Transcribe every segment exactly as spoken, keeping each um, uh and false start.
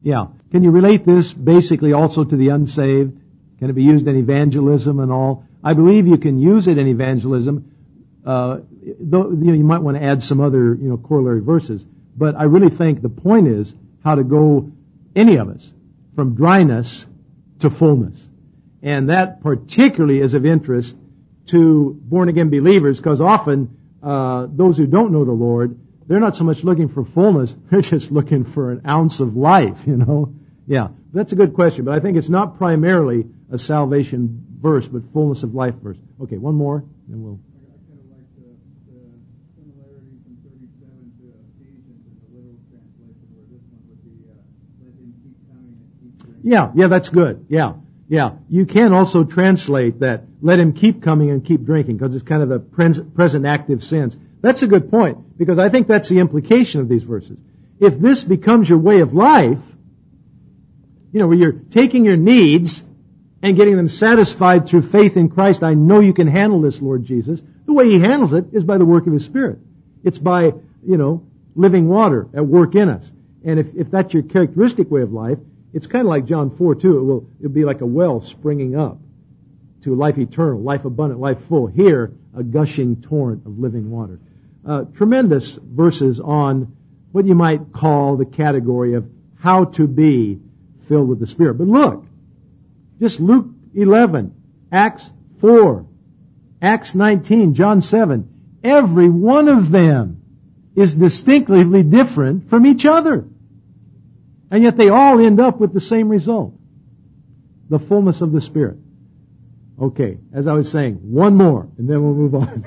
Yeah. Can you relate this basically also to the unsaved? Can it be used in evangelism and all? I believe you can use it in evangelism. Uh, though, you know, you might want to add some other, you know, corollary verses. But I really think the point is how to go, any of us, from dryness to fullness. And that particularly is of interest to born-again believers, because often uh, those who don't know the Lord, they're not so much looking for fullness, they're just looking for an ounce of life, you know. Yeah, that's a good question, but I think it's not primarily a salvation verse, but fullness of life verse. Okay, one more, and we'll... I kind of like the, the similarity from thirty-seven to Ephesians in the literal translation, where this one would be, uh, let him keep coming and keep bringing. Yeah, yeah, that's good. Yeah, yeah. You can also translate that, let him keep coming and keep drinking, because it's kind of a present active sense. That's a good point, because I think that's the implication of these verses. If this becomes your way of life, you know, where you're taking your needs and getting them satisfied through faith in Christ, I know you can handle this, Lord Jesus. The way He handles it is by the work of His Spirit. It's by, you know, living water at work in us. And if, if that's your characteristic way of life, it's kind of like John four two. It will it'll be like a well springing up to life eternal, life abundant, life full. Here, a gushing torrent of living water. Uh, tremendous verses on what you might call the category of how to be filled with the Spirit. But look, just Luke eleven, Acts four, Acts nineteen, John seven. Every one of them is distinctively different from each other. And yet they all end up with the same result. The fullness of the Spirit. Okay, as I was saying, one more, and then we'll move on.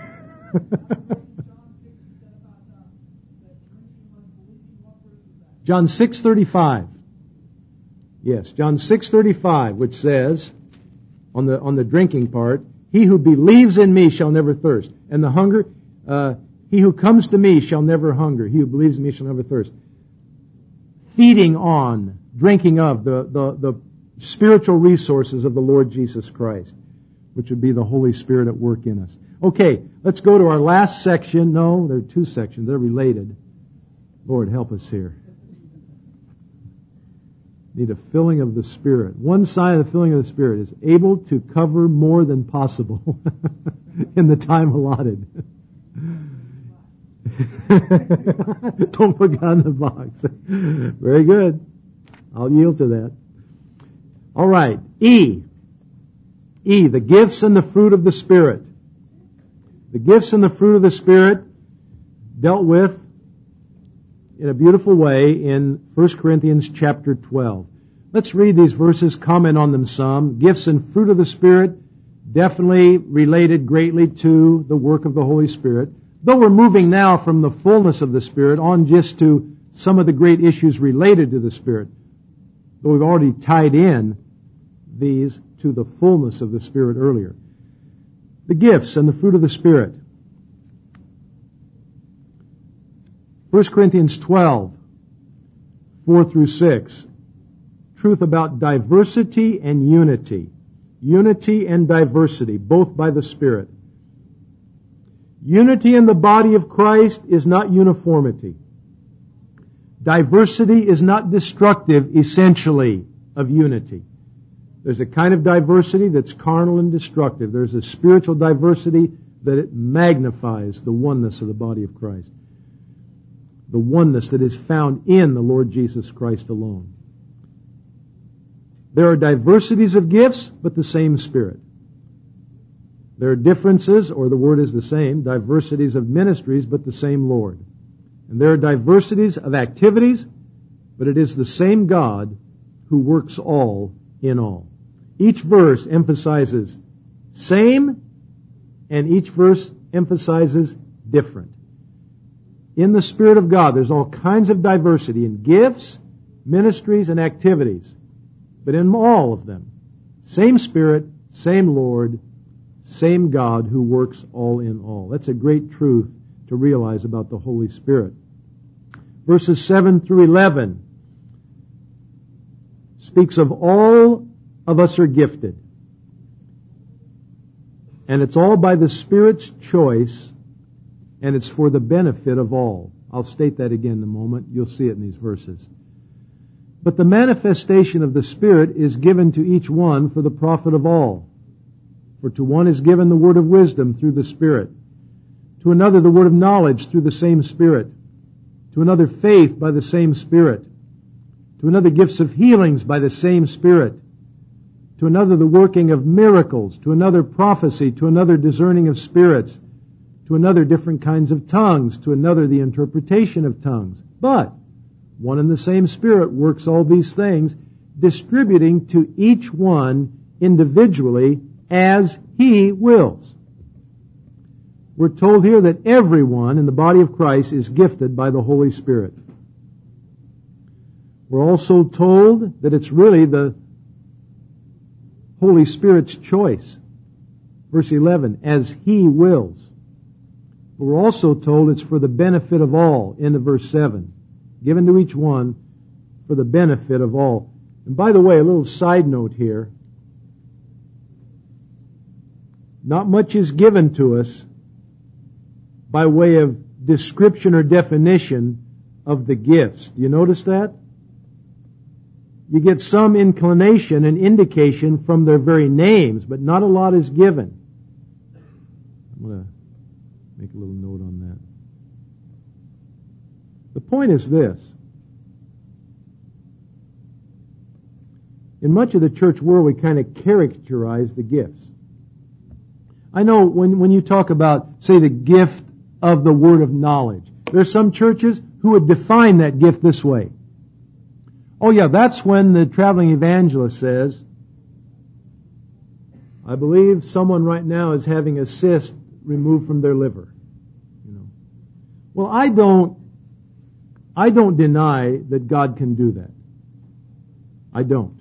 John six thirty-five. Yes, John six thirty-five, which says, on the on the drinking part, he who believes in me shall never thirst. And the hunger, uh, he who comes to me shall never hunger. He who believes in me shall never thirst. Feeding on, drinking of the, the, the spiritual resources of the Lord Jesus Christ, which would be the Holy Spirit at work in us. Okay, let's go to our last section. No, there are two sections. They're related. Lord, help us here. Need a filling of the Spirit. One side of the filling of the Spirit is able to cover more than possible in the time allotted. Don't put God in the box. Very good. I'll yield to that. All right. E. E. The gifts and the fruit of the Spirit. The gifts and the fruit of the Spirit dealt with in a beautiful way in First Corinthians chapter twelve. Let's read these verses, comment on them some. Gifts and fruit of the Spirit, definitely related greatly to the work of the Holy Spirit. Though we're moving now from the fullness of the Spirit on just to some of the great issues related to the Spirit. Though we've already tied in these to the fullness of the Spirit earlier. The gifts and the fruit of the Spirit. First Corinthians twelve, four through six. Truth about diversity and unity. Unity and diversity, both by the Spirit. Unity in the body of Christ is not uniformity. Diversity is not destructive, essentially, of unity. There's a kind of diversity that's carnal and destructive. There's a spiritual diversity that it magnifies the oneness of the body of Christ. The oneness that is found in the Lord Jesus Christ alone. There are diversities of gifts, but the same Spirit. There are differences, or the word is the same, diversities of ministries, but the same Lord. And there are diversities of activities, but it is the same God who works all in all. Each verse emphasizes same, and each verse emphasizes different. In the Spirit of God, there's all kinds of diversity in gifts, ministries, and activities. But in all of them, same Spirit, same Lord, same God who works all in all. That's a great truth to realize about the Holy Spirit. Verses seven through eleven speaks of all of us are gifted. And it's all by the Spirit's choice, and it's for the benefit of all. I'll state that again in a moment. You'll see it in these verses. But the manifestation of the Spirit is given to each one for the profit of all. For to one is given the word of wisdom through the Spirit, to another the word of knowledge through the same Spirit, to another faith by the same Spirit, to another gifts of healings by the same Spirit, to another the working of miracles, to another prophecy, to another discerning of spirits, to another different kinds of tongues, to another the interpretation of tongues. But one and the same Spirit works all these things, distributing to each one individually as He wills. We're told here that everyone in the body of Christ is gifted by the Holy Spirit. We're also told that it's really the Holy Spirit's choice. Verse eleven, as He wills. But we're also told it's for the benefit of all, into verse seven. Given to each one for the benefit of all. And by the way, a little side note here. Not much is given to us by way of description or definition of the gifts. Do you notice that? You get some inclination and indication from their very names, but not a lot is given. I'm going to make a little note on that. The point is this. In much of the church world, we kind of characterize the gifts. I know when, when you talk about, say, the gift of the word of knowledge, there's some churches who would define that gift this way. Oh yeah, that's when the traveling evangelist says, I believe someone right now is having a cyst removed from their liver. You know. Well, I don't, I don't deny that God can do that. I don't.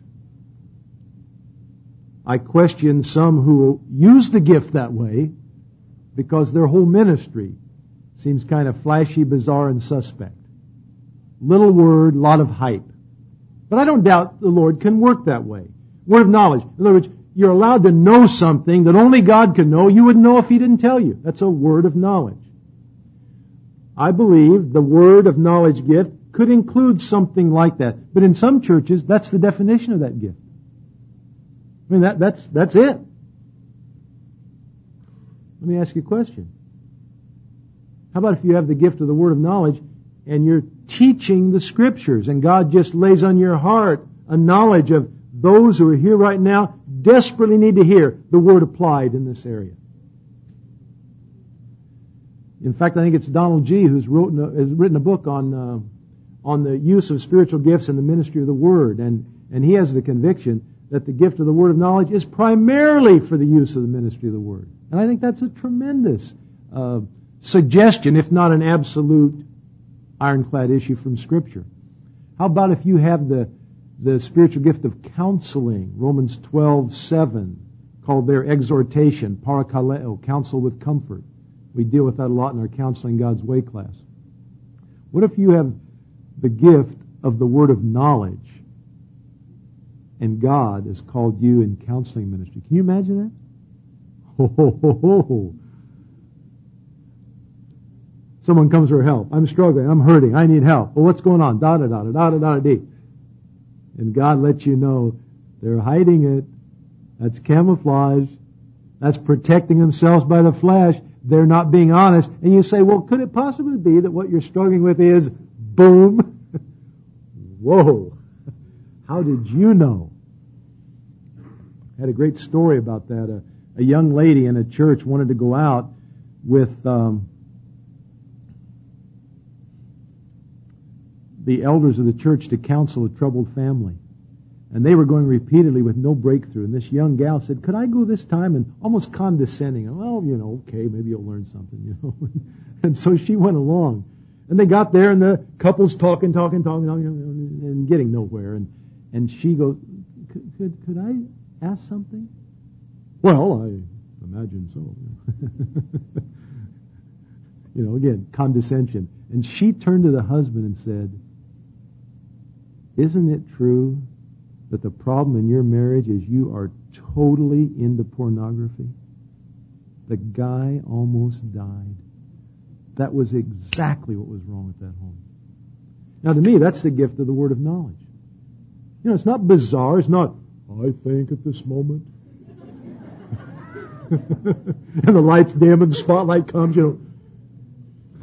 I question some who use the gift that way because their whole ministry seems kind of flashy, bizarre, and suspect. Little word, lot of hype. But I don't doubt the Lord can work that way. Word of knowledge. In other words, you're allowed to know something that only God can know. You wouldn't know if He didn't tell you. That's a word of knowledge. I believe the word of knowledge gift could include something like that. But in some churches, that's the definition of that gift. I mean, that, that's, that's it. Let me ask you a question. How about if you have the gift of the word of knowledge and you're teaching the Scriptures and God just lays on your heart a knowledge of those who are here right now desperately need to hear the word applied in this area. In fact, I think it's Donald G. who's wrote, has written a book on uh, on the use of spiritual gifts in the ministry of the Word, and and he has the conviction that the gift of the word of knowledge is primarily for the use of the ministry of the Word. And I think that's a tremendous uh, suggestion, if not an absolute ironclad issue from Scripture. How about if you have the the spiritual gift of counseling, Romans twelve seven, called their exhortation, parakaleo, counsel with comfort. We deal with that a lot in our Counseling God's Way class. What if you have the gift of the word of knowledge and God has called you in counseling ministry? Can you imagine that? Ho, ho, ho, ho. Someone comes for help. I'm struggling. I'm hurting. I need help. Well, what's going on? Da da da da da da da da. And God lets you know they're hiding it. That's camouflage. That's protecting themselves by the flesh. They're not being honest. And you say, well, could it possibly be that what you're struggling with is boom? Whoa. How did you know? I had a great story about that. A, a young lady in a church wanted to go out with um, the elders of the church to counsel a troubled family. And they were going repeatedly with no breakthrough. And this young gal said, could I go this time? And almost condescending. Well, you know, okay, maybe you'll learn something, you know. And so she went along. And they got there and the couple's talking, talking, talking, talking, and getting nowhere. And, and she goes, could, could, could I ask something? Well, I imagine so. You know, again, condescension. And she turned to the husband and said, isn't it true that the problem in your marriage is you are totally into pornography? The guy almost died. That was exactly what was wrong with that home. Now to me, that's the gift of the word of knowledge. You know, it's not bizarre. It's not, I think at this moment. And the lights dim and the spotlight comes, you know.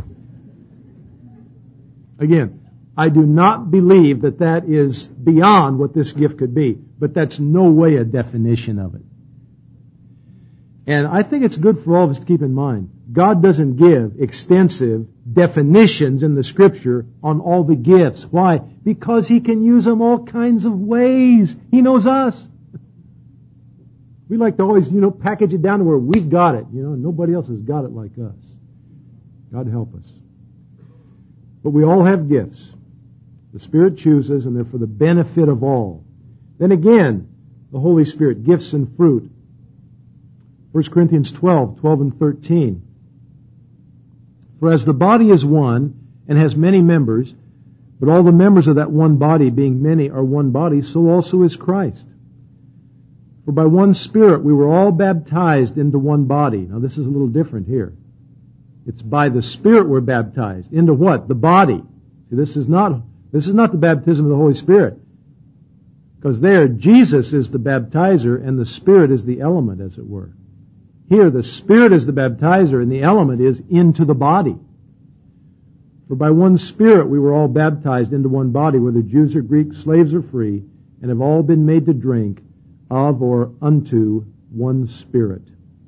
Again, I do not believe that that is beyond what this gift could be, but that's no way a definition of it. And I think it's good for all of us to keep in mind, God doesn't give extensive definitions in the Scripture on all the gifts. Why? Because He can use them all kinds of ways. He knows us. We like to always, you know, package it down to where we've got it. You know, nobody else has got it like us. God help us. But we all have gifts. The Spirit chooses, and they're for the benefit of all. Then again, the Holy Spirit, gifts and fruit. First Corinthians twelve, twelve and thirteen. For as the body is one, and has many members, but all the members of that one body, being many, are one body, so also is Christ. For by one Spirit we were all baptized into one body. Now this is a little different here. It's by the Spirit we're baptized. Into what? The body. See, this is not, this is not the baptism of the Holy Spirit. Because there, Jesus is the baptizer and the Spirit is the element, as it were. Here, the Spirit is the baptizer and the element is into the body. For by one Spirit we were all baptized into one body, whether Jews or Greeks, slaves or free, and have all been made to drink of or unto one Spirit.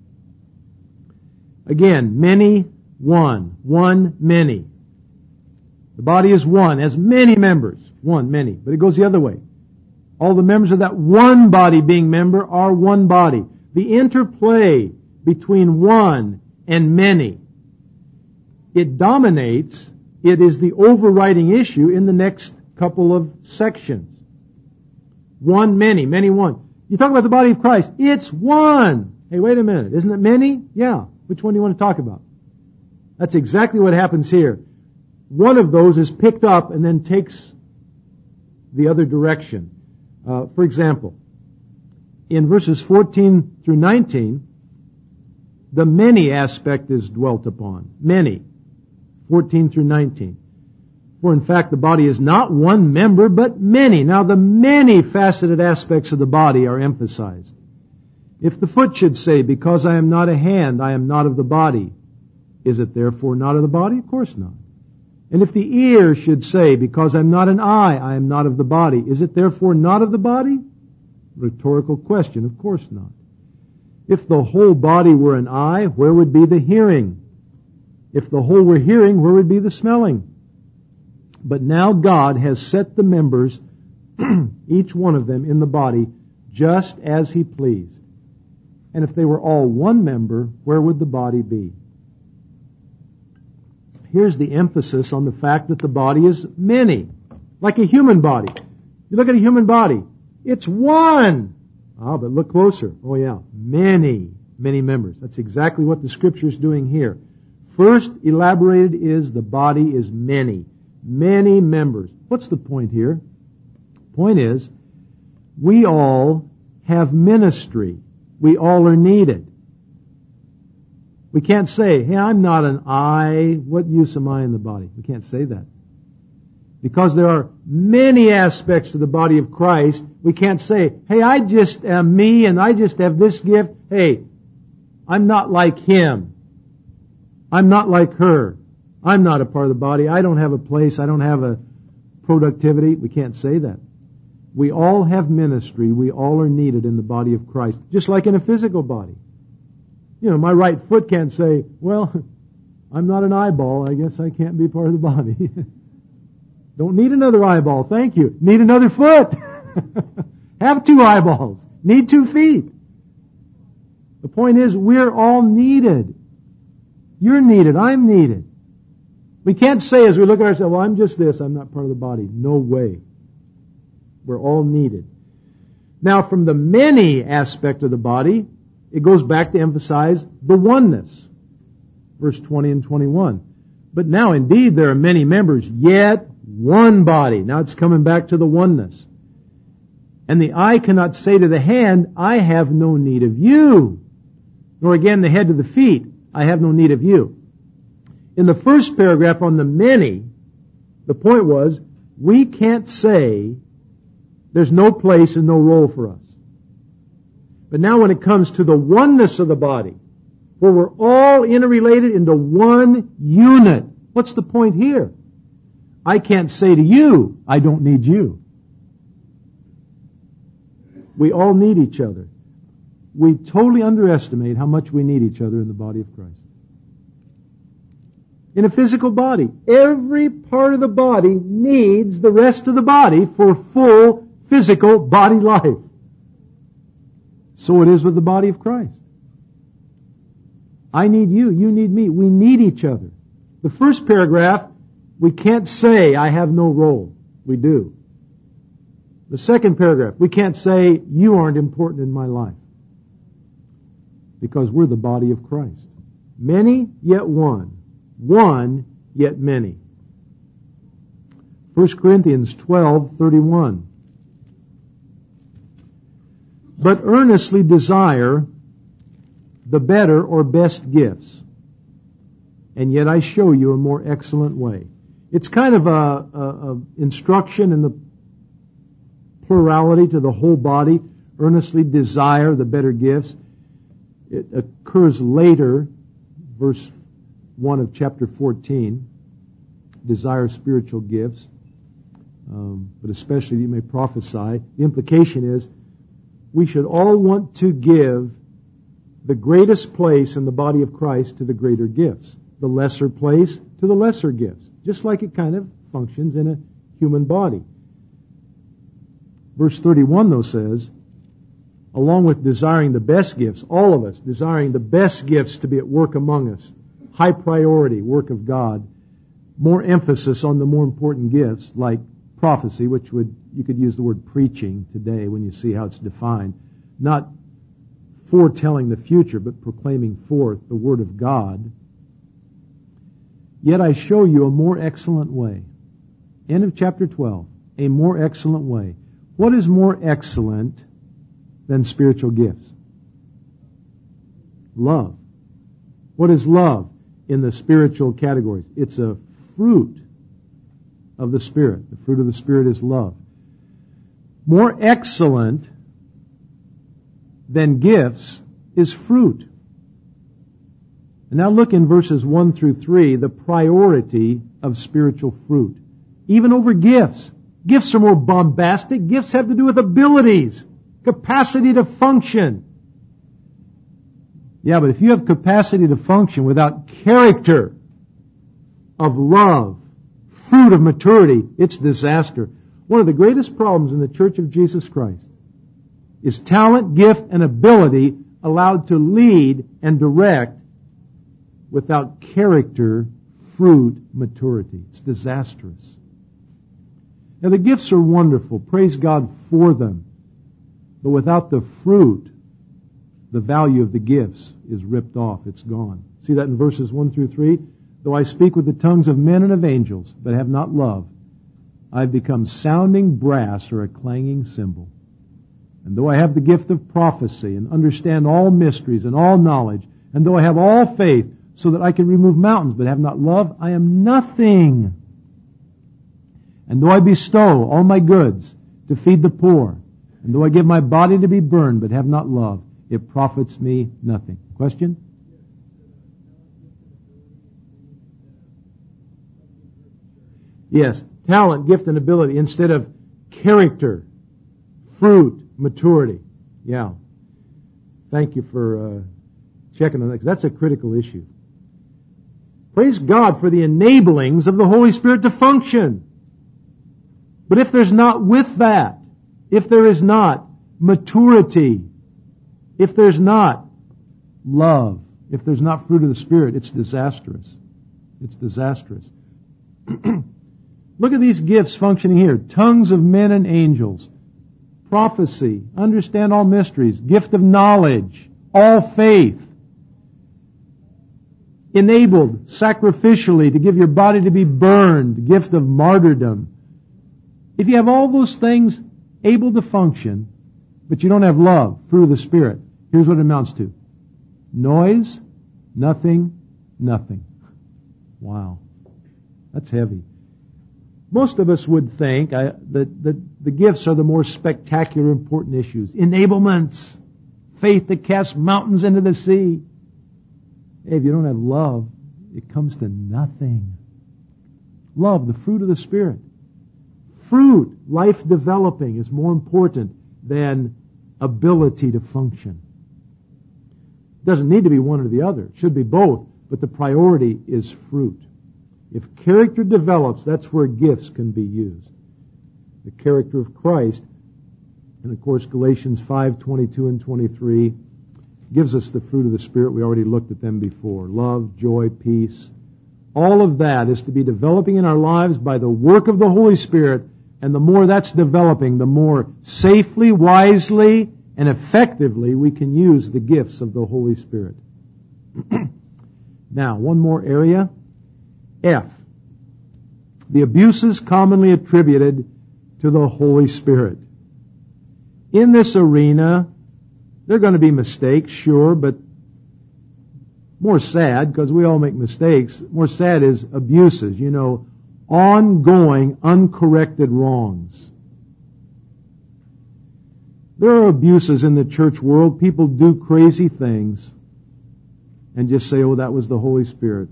Again, many, one. One, many. The body is one, has many members. One, many. But it goes the other way. All the members of that one body being member are one body. The interplay between one and many, it dominates, it is the overriding issue in the next couple of sections. One, many, many, one. You talk about the body of Christ. It's one. Hey, wait a minute. Isn't it many? Yeah. Which one do you want to talk about? That's exactly what happens here. One of those is picked up and then takes the other direction. Uh, for example, in verses fourteen through nineteen, the many aspect is dwelt upon. Many. fourteen through nineteen. For in fact, the body is not one member, but many. Now the many faceted aspects of the body are emphasized. If the foot should say, because I am not a hand, I am not of the body, is it therefore not of the body? Of course not. And if the ear should say, because I'm not an eye, I am not of the body, is it therefore not of the body? Rhetorical question, of course not. If the whole body were an eye, where would be the hearing? If the whole were hearing, where would be the smelling? But now God has set the members, each one of them, in the body, just as He pleased. And if they were all one member, where would the body be? Here's the emphasis on the fact that the body is many, like a human body. You look at a human body, it's one. Ah, but look closer. Oh yeah, many, many members. That's exactly what the Scripture is doing here. First elaborated is the body is many. Many members. What's the point here? Point is, we all have ministry. We all are needed. We can't say, hey, I'm not an eye. What use am I in the body? We can't say that. Because there are many aspects to the body of Christ, we can't say, hey, I just am me and I just have this gift. Hey, I'm not like him. I'm not like her. I'm not a part of the body. I don't have a place. I don't have a productivity. We can't say that. We all have ministry. We all are needed in the body of Christ, just like in a physical body. You know, my right foot can't say, well, I'm not an eyeball. I guess I can't be part of the body. Don't need another eyeball. Thank you. Need another foot. Have two eyeballs. Need two feet. The point is, we're all needed. You're needed. I'm needed. We can't say as we look at ourselves, well, I'm just this. I'm not part of the body. No way. We're all needed. Now, from the many aspect of the body, it goes back to emphasize the oneness. Verse twenty and twenty-one. But now indeed there are many members, yet one body. Now it's coming back to the oneness. And the eye cannot say to the hand, I have no need of you. Nor again the head to the feet, I have no need of you. In the first paragraph on the many, the point was, we can't say There's no place and no role for us. But now when it comes to the oneness of the body, where we're all interrelated into one unit, what's the point here? I can't say to you, I don't need you. We all need each other. We totally underestimate how much we need each other in the body of Christ. In a physical body, every part of the body needs the rest of the body for full physical body life. So it is with the body of Christ. I need you, you need me. We need each other. The first paragraph, we can't say I have no role. We do. The second paragraph, we can't say you aren't important in my life. Because we're the body of Christ. Many, yet one. One, yet many. First Corinthians twelve thirty-one. But earnestly desire the better or best gifts, and yet I show you a more excellent way. It's kind of a, a, a instruction in the plurality to the whole body. Earnestly desire the better gifts. It occurs later, verse one of chapter fourteen. Desire spiritual gifts, um, but especially you may prophesy. The implication is we should all want to give the greatest place in the body of Christ to the greater gifts, the lesser place to the lesser gifts, just like it kind of functions in a human body. Verse thirty-one, though, says, along with desiring the best gifts, all of us desiring the best gifts to be at work among us, high priority work of God, more emphasis on the more important gifts like prophecy, which would, you could use the word preaching today when you see how it's defined, not foretelling the future, but proclaiming forth the Word of God. Yet I show you a more excellent way. End of chapter twelve. A more excellent way. What is more excellent than spiritual gifts? Love. What is love in the spiritual categories? It's a fruit of the Spirit. The fruit of the Spirit is love. More excellent than gifts is fruit. And now look in verses one through three, the priority of spiritual fruit. Even over gifts. Gifts are more bombastic. Gifts have to do with abilities, capacity to function. Yeah, but if you have capacity to function without character of love, fruit of maturity, it's disaster. One of the greatest problems in the Church of Jesus Christ is talent, gift, and ability allowed to lead and direct without character, fruit, maturity. It's disastrous. Now the gifts are wonderful. Praise God for them. But without the fruit, the value of the gifts is ripped off. It's gone. See that in verses one through three? Though I speak with the tongues of men and of angels, but have not love, I've become sounding brass or a clanging cymbal. And though I have the gift of prophecy and understand all mysteries and all knowledge, and though I have all faith so that I can remove mountains but have not love, I am nothing. And though I bestow all my goods to feed the poor, and though I give my body to be burned but have not love, it profits me nothing. Question? Yes, talent, gift, and ability instead of character, fruit, maturity. Yeah. Thank you for uh, checking on that, because that's a critical issue. Praise God for the enablings of the Holy Spirit to function. But if there's not with that, if there is not maturity, if there's not love, if there's not fruit of the Spirit, it's disastrous. It's disastrous. Look at these gifts functioning here. Tongues of men and angels. Prophecy. Understand all mysteries. Gift of knowledge. All faith. Enabled sacrificially to give your body to be burned. Gift of martyrdom. If you have all those things able to function, but you don't have love, fruit of the Spirit, here's what it amounts to. Noise, nothing, nothing. Wow. That's heavy. Most of us would think I, that, that the gifts are the more spectacular, important issues. Enablements. Faith that casts mountains into the sea. Hey, if you don't have love, it comes to nothing. Love, the fruit of the Spirit. Fruit, life developing, is more important than ability to function. It doesn't need to be one or the other. It should be both, but the priority is fruit. If character develops, that's where gifts can be used. The character of Christ, and of course Galatians five, twenty-two and twenty-three gives us the fruit of the Spirit. We already looked at them before. Love, joy, peace. All of that is to be developing in our lives by the work of the Holy Spirit, and the more that's developing, the more safely, wisely, and effectively we can use the gifts of the Holy Spirit. Now, one more area. F. The abuses commonly attributed to the Holy Spirit. In this arena, there are going to be mistakes, sure, but more sad, because we all make mistakes, more sad is abuses, you know, ongoing, uncorrected wrongs. There are abuses in the church world. People do crazy things and just say, oh, that was the Holy Spirit.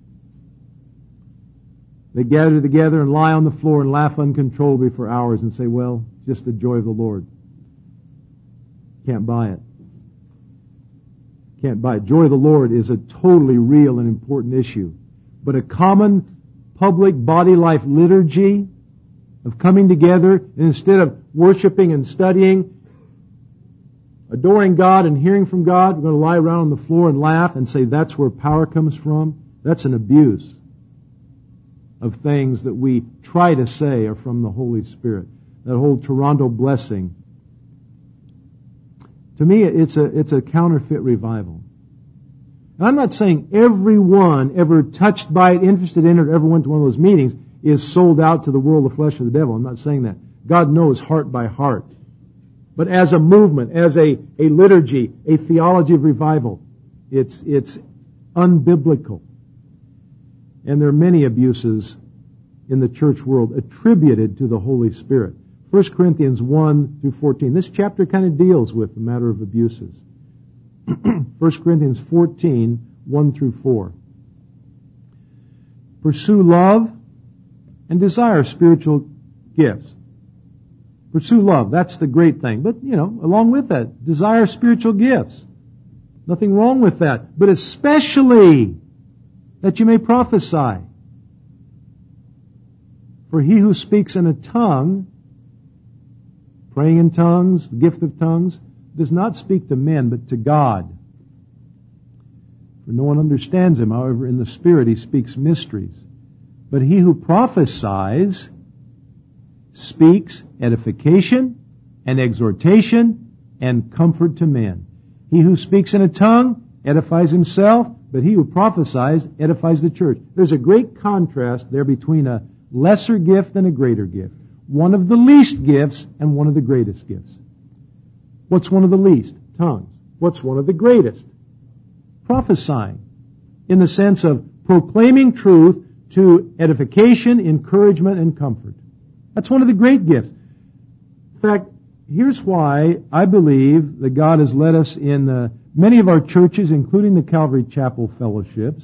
They gather together and lie on the floor and laugh uncontrollably for hours and say, well, just the joy of the Lord. Can't buy it. Can't buy it. Joy of the Lord is a totally real and important issue. But a common public body life liturgy of coming together, and instead of worshiping and studying, adoring God and hearing from God, we're going to lie around on the floor and laugh and say that's where power comes from. That's an abuse of things that we try to say are from the Holy Spirit. That whole Toronto blessing. To me, it's a, it's a counterfeit revival. Now, I'm not saying everyone ever touched by it, interested in it, or ever went to one of those meetings is sold out to the world, the flesh, of the devil. I'm not saying that. God knows heart by heart. But as a movement, as a, a liturgy, a theology of revival, it's, it's unbiblical. And there are many abuses in the church world attributed to the Holy Spirit. First Corinthians one through fourteen. This chapter kind of deals with the matter of abuses. First Corinthians fourteen, one through four. Pursue love and desire spiritual gifts. Pursue love. That's the great thing. But, you know, along with that, desire spiritual gifts. Nothing wrong with that. But especially that you may prophesy. For he who speaks in a tongue, praying in tongues, the gift of tongues, does not speak to men, but to God. For no one understands him. However, in the Spirit he speaks mysteries. But he who prophesies speaks edification and exhortation and comfort to men. He who speaks in a tongue edifies himself, but he who prophesies edifies the church. There's a great contrast there between a lesser gift and a greater gift. One of the least gifts and one of the greatest gifts. What's one of the least? Tongues. What's one of the greatest? Prophesying. In the sense of proclaiming truth to edification, encouragement, and comfort. That's one of the great gifts. In fact, here's why I believe that God has led us in uh, many of our churches, including the Calvary Chapel fellowships,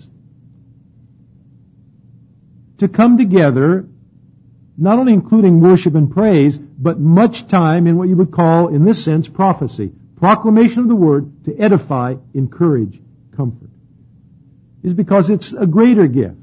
to come together, not only including worship and praise, but much time in what you would call, in this sense, prophecy. Proclamation of the Word to edify, encourage, comfort. Is because it's a greater gift.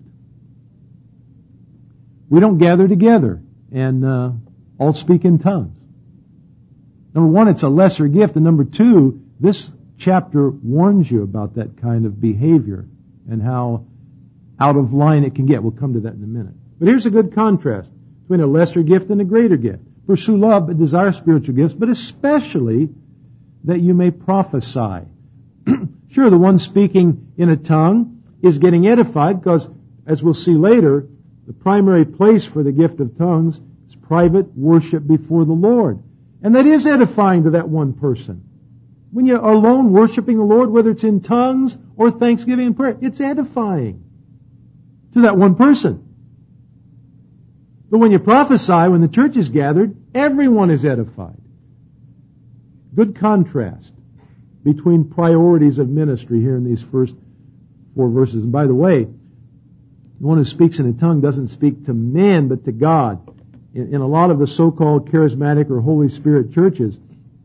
We don't gather together and uh, all speak in tongues. Number one, it's a lesser gift. And number two, this chapter warns you about that kind of behavior and how out of line it can get. We'll come to that in a minute. But here's a good contrast between a lesser gift and a greater gift. Pursue love, but desire spiritual gifts, but especially that you may prophesy. Sure, the one speaking in a tongue is getting edified because, as we'll see later, the primary place for the gift of tongues is private worship before the Lord. And that is edifying to that one person. When you're alone worshiping the Lord, whether it's in tongues or thanksgiving and prayer, it's edifying to that one person. But when you prophesy, when the church is gathered, everyone is edified. Good contrast between priorities of ministry here in these first four verses. And by the way, the one who speaks in a tongue doesn't speak to men, but to God. In, in a lot of the so-called charismatic or Holy Spirit churches,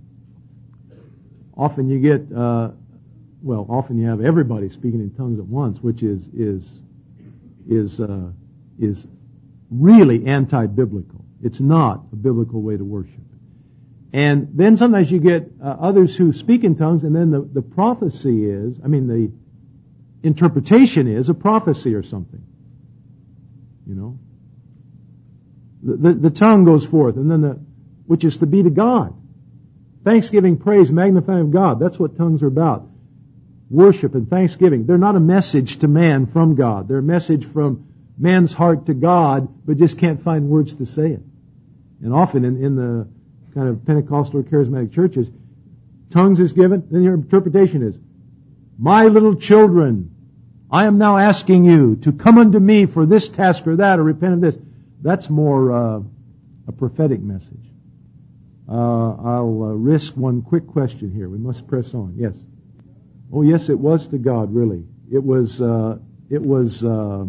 often you get, uh, well, often you have everybody speaking in tongues at once, which is is is uh, is really anti-biblical. It's not a biblical way to worship. And then sometimes you get uh, others who speak in tongues, and then the, the prophecy is, I mean, the interpretation is a prophecy or something. You know? The, the, the tongue goes forth, and then the, which is to be to God. Thanksgiving, praise, magnifying of God. That's what tongues are about. Worship and thanksgiving. They're not a message to man from God. They're a message from man's heart to God, but just can't find words to say it. And often in, in the kind of Pentecostal or charismatic churches, tongues is given, then your interpretation is, my little children, I am now asking you to come unto me for this task or that, or repent of this. That's more uh, a prophetic message. Uh, I'll uh, risk one quick question here. We must press on. Yes. Oh, yes, it was to God, really. It was, uh, it was, uh,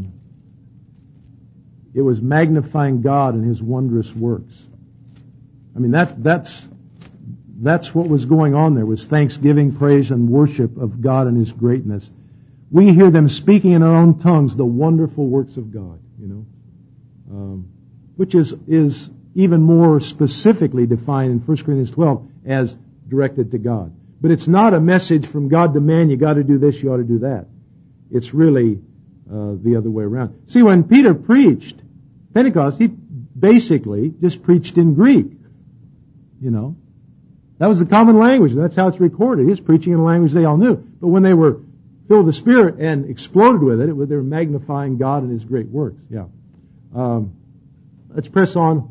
it was magnifying God and His wondrous works. I mean, that, that's, that's what was going on there, was thanksgiving, praise, and worship of God and His greatness. We hear them speaking in our own tongues the wonderful works of God, you know, um, which is, is even more specifically defined in First Corinthians twelve as directed to God. But it's not a message from God to man, you got to do this, you ought to do that. It's really uh, the other way around. See, when Peter preached Pentecost, he basically just preached in Greek. You know, that was the common language. That's how it's recorded. He was preaching in a language they all knew. But when they were filled with the Spirit and exploded with it, it they were magnifying God and His great works. Yeah. Um, let's press on.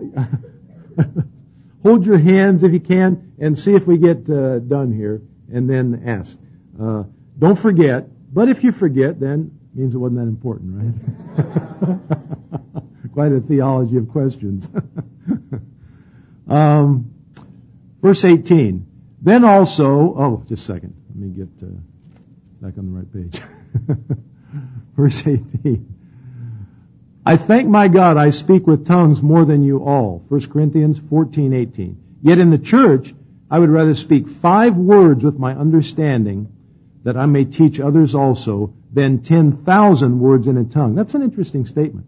Hold your hands if you can, and see if we get uh, done here, and then ask. Uh, don't forget. But if you forget, then it means it wasn't that important, right? Quite a theology of questions. Um, verse eighteen. Then also, oh, just a second. Let me get uh, back on the right page. Verse eighteen. I thank my God I speak with tongues more than you all. First Corinthians fourteen eighteen. Yet in the church I would rather speak five words with my understanding, that I may teach others also, than ten thousand words in a tongue. That's an interesting statement.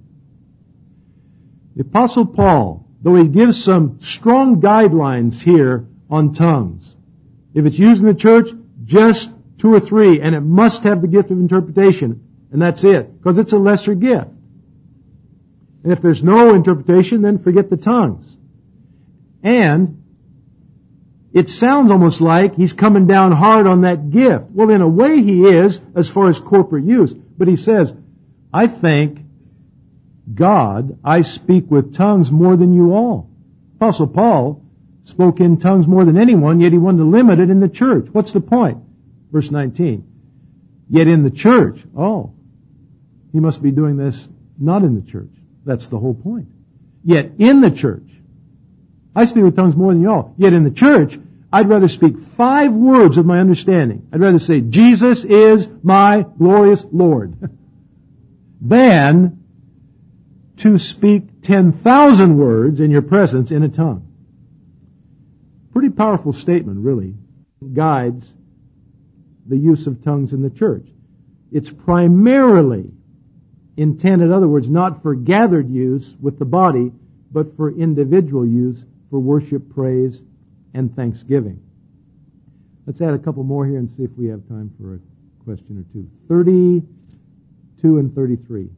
The Apostle Paul, though he gives some strong guidelines here on tongues. If it's used in the church, just two or three, and it must have the gift of interpretation, and that's it, because it's a lesser gift. And if there's no interpretation, then forget the tongues. And it sounds almost like he's coming down hard on that gift. Well, in a way he is, as far as corporate use. But he says, I thank God, I speak with tongues more than you all. Apostle Paul spoke in tongues more than anyone, yet he wanted to limit it in the church. What's the point? Verse nineteen. Yet in the church, oh, he must be doing this not in the church. That's the whole point. Yet in the church, I speak with tongues more than you all. Yet in the church, I'd rather speak five words of my understanding. I'd rather say, Jesus is my glorious Lord, than to speak ten thousand words in your presence in a tongue. Pretty powerful statement, really. Guides the use of tongues in the church. It's primarily intended, in other words, not for gathered use with the body, but for individual use for worship, praise, and thanksgiving. Let's add a couple more here and see if we have time for a question or two. thirty-two and thirty-three.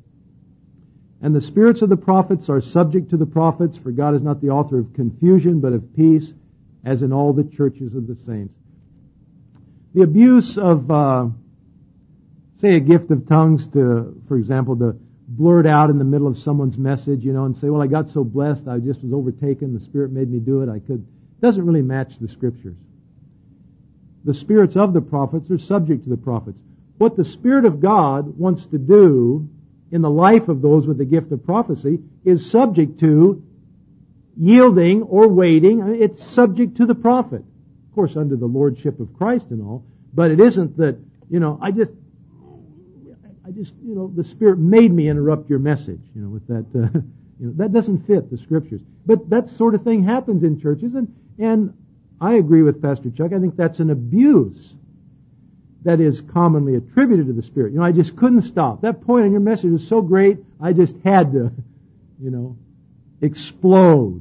And the spirits of the prophets are subject to the prophets, for God is not the author of confusion, but of peace, as in all the churches of the saints. The abuse of, uh, say, a gift of tongues to, for example, to blurt out in the middle of someone's message, you know, and say, well, I got so blessed, I just was overtaken, the Spirit made me do it, I could, doesn't really match the Scriptures. The spirits of the prophets are subject to the prophets. What the Spirit of God wants to do in the life of those with the gift of prophecy is subject to yielding or waiting. I mean, it's subject to the prophet. Of course, under the lordship of Christ and all. But it isn't that, you know, I just, I just, you know, the Spirit made me interrupt your message, you know, with that, uh, you know, that doesn't fit the Scriptures. But that sort of thing happens in churches, and, and I agree with Pastor Chuck. I think that's an abuse that is commonly attributed to the Spirit. You know, I just couldn't stop. That point in your message was so great, I just had to, you know, explode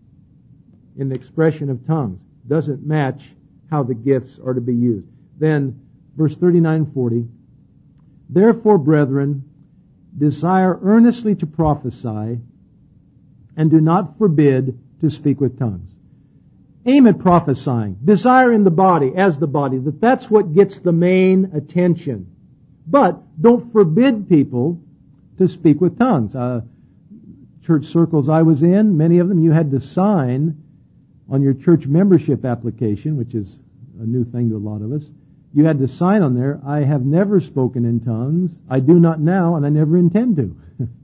in the expression of tongues. Doesn't match how the gifts are to be used. Then, verse thirty-nine forty, therefore, brethren, desire earnestly to prophesy, and do not forbid to speak with tongues. Aim at prophesying. Desire in the body, as the body, that that's what gets the main attention. But don't forbid people to speak with tongues. Uh, church circles I was in, many of them, you had to sign on your church membership application, which is a new thing to a lot of us. You had to sign on there, I have never spoken in tongues, I do not now, and I never intend to.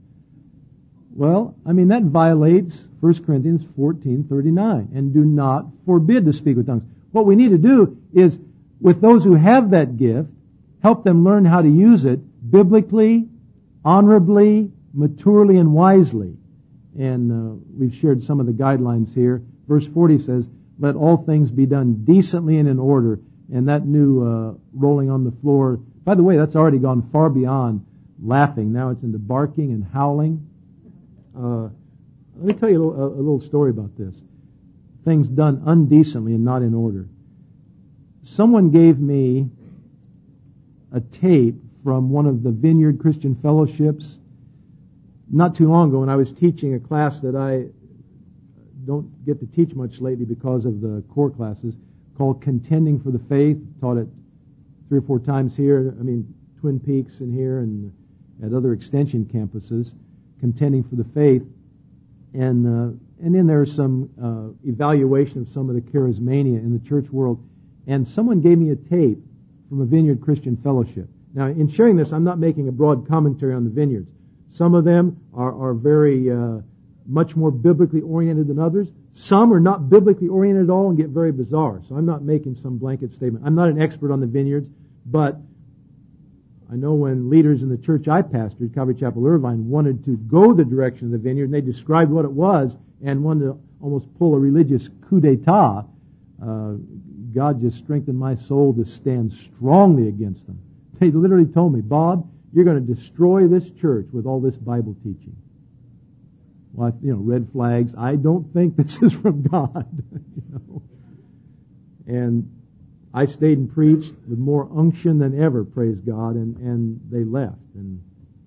Well, I mean, that violates First Corinthians fourteen thirty-nine, and do not forbid to speak with tongues. What we need to do is, with those who have that gift, help them learn how to use it biblically, honorably, maturely, and wisely. And uh, we've shared some of the guidelines here. Verse forty says, let all things be done decently and in order. And that new uh, rolling on the floor, by the way, that's already gone far beyond laughing. Now it's into barking and howling. Uh, let me tell you a little, a little story about this. Things done undecently and not in order. Someone gave me a tape from one of the Vineyard Christian Fellowships not too long ago when I was teaching a class that I don't get to teach much lately because of the core classes, called Contending for the Faith. Taught it three or four times here. I mean, Twin Peaks and here and at other extension campuses. Contending for the Faith. And uh, and then there's some uh, evaluation of some of the charismania in the church world. And someone gave me a tape from a Vineyard Christian Fellowship. Now, in sharing this, I'm not making a broad commentary on the vineyards. Some of them are, are very uh, much more biblically oriented than others. Some are not biblically oriented at all and get very bizarre. So I'm not making some blanket statement. I'm not an expert on the vineyards, but I know when leaders in the church I pastored, Calvary Chapel Irvine, wanted to go the direction of the vineyard, and they described what it was and wanted to almost pull a religious coup d'etat, uh, God just strengthened my soul to stand strongly against them. They literally told me, Bob, you're going to destroy this church with all this Bible teaching. Well, I, you know, red flags. I don't think this is from God. you know. And I stayed and preached with more unction than ever, praise God, and, and they left. And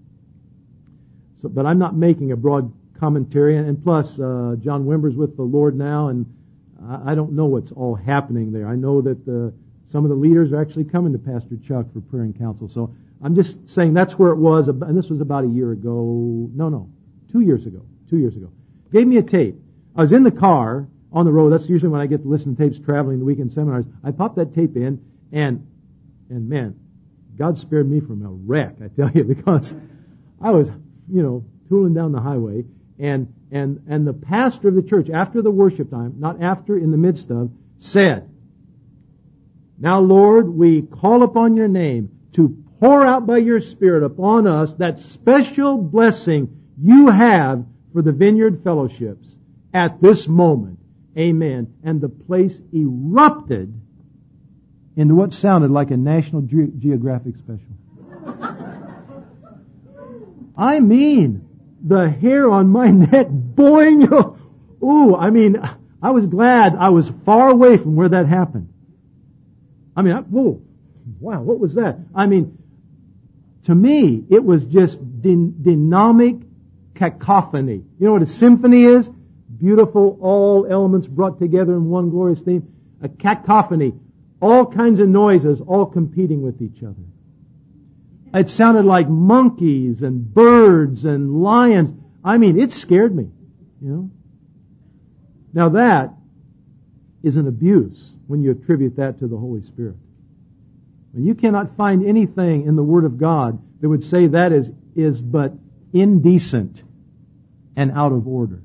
so, but I'm not making a broad commentary. And, and plus, uh, John Wimber's with the Lord now, and I, I don't know what's all happening there. I know that the, some of the leaders are actually coming to Pastor Chuck for prayer and counsel. So I'm just saying that's where it was, and this was about a year ago. No, no, two years ago. Two years ago. Gave me a tape. I was in the car on the road. That's usually when I get to listen to tapes traveling to weekend seminars. I popped that tape in, and and man, God spared me from a wreck, I tell you, because I was, you know, tooling down the highway, and and and the pastor of the church, after the worship time, not after, in the midst of, said, now, Lord, we call upon your name to pour out by your Spirit upon us that special blessing you have for the Vineyard Fellowships at this moment. Amen. And the place erupted into what sounded like a National Ge- Geographic special. I mean, the hair on my neck, boing! Ooh, I mean, I was glad I was far away from where that happened. I mean, I, whoa, wow, what was that? I mean, to me, it was just din- dynamic cacophony. You know what a symphony is? Beautiful, all elements brought together in one glorious theme. A cacophony. All kinds of noises, all competing with each other. It sounded like monkeys and birds and lions. I mean, it scared me. You know? Now that is an abuse when you attribute that to the Holy Spirit. When you cannot find anything in the Word of God that would say that is, is but indecent and out of order.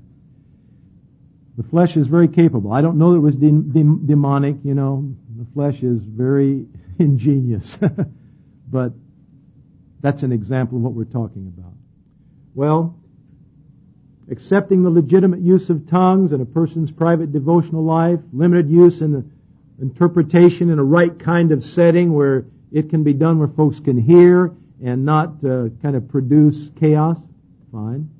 The flesh is very capable. I don't know that it was de- de- demonic, you know. The flesh is very ingenious. But that's an example of what we're talking about. Well, accepting the legitimate use of tongues in a person's private devotional life, limited use in the interpretation in a right kind of setting where it can be done where folks can hear and not uh, kind of produce chaos, fine.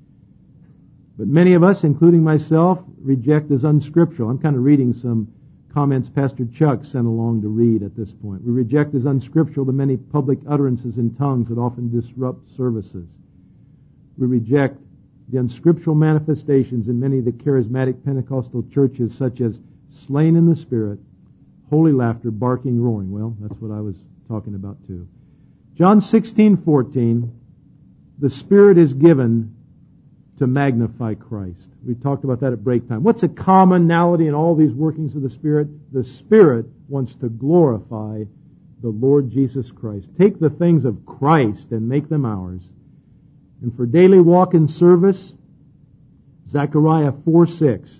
But many of us, including myself, reject as unscriptural. I'm kind of reading some comments Pastor Chuck sent along to read at this point. We reject as unscriptural the many public utterances in tongues that often disrupt services. We reject the unscriptural manifestations in many of the charismatic Pentecostal churches, such as slain in the Spirit, holy laughter, barking, roaring. Well, that's what I was talking about too. John sixteen fourteen, the Spirit is given to magnify Christ. We talked about that at break time. What's a commonality in all these workings of the Spirit? The Spirit wants to glorify the Lord Jesus Christ. Take the things of Christ and make them ours. And for daily walk in service, Zechariah four six,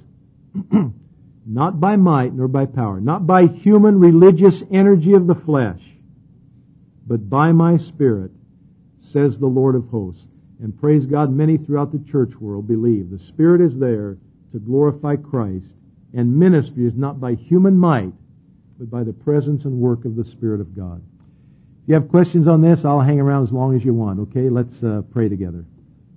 not by might nor by power, not by human religious energy of the flesh, but by my Spirit, says the Lord of hosts. And praise God, many throughout the church world believe the Spirit is there to glorify Christ, and ministry is not by human might, but by the presence and work of the Spirit of God. If you have questions on this, I'll hang around as long as you want, okay? Let's uh, pray together.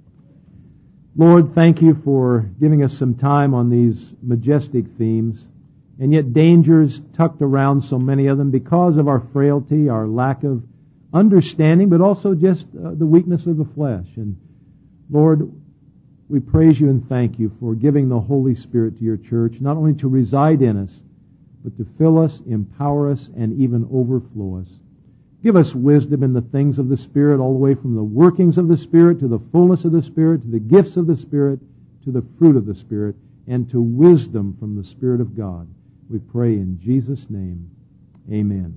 Lord, thank you for giving us some time on these majestic themes, and yet dangers tucked around so many of them because of our frailty, our lack of understanding, but also just uh, the weakness of the flesh. And Lord, we praise you and thank you for giving the Holy Spirit to your church, not only to reside in us, but to fill us, empower us, and even overflow us. Give us wisdom in the things of the Spirit, all the way from the workings of the Spirit to the fullness of the Spirit, to the gifts of the Spirit, to the fruit of the Spirit, and to wisdom from the Spirit of God. We pray in Jesus' name. Amen.